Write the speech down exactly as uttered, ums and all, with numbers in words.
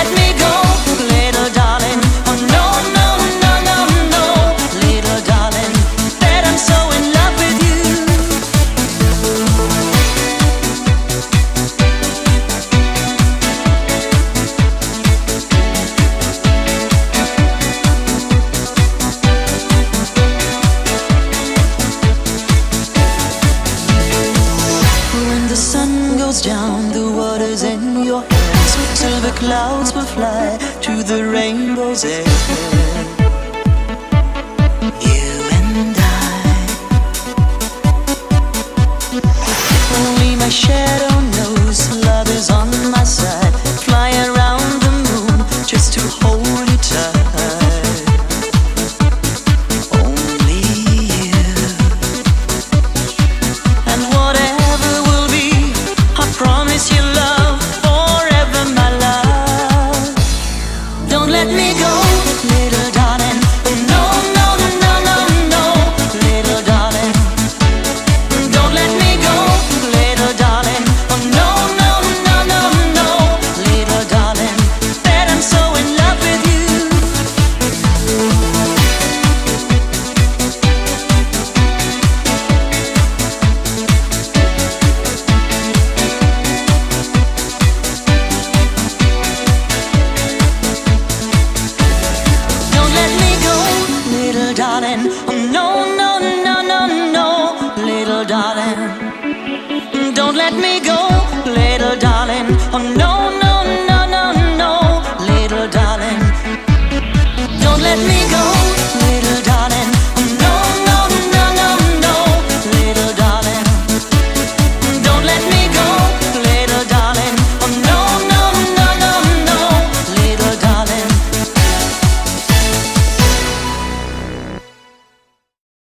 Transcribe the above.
let me go, little darling. Oh no, no, no, no, no, little darling, that I'm so in love with you. When the sun goes down, the water's in your hair. Sweet silver clouds will fly to the rainbow's edge. You and I, only my shadow knows love is on my side. Fly around the moon just to hold you tight. Only you. And whatever will be, I promise you love forever, my love. Don't let me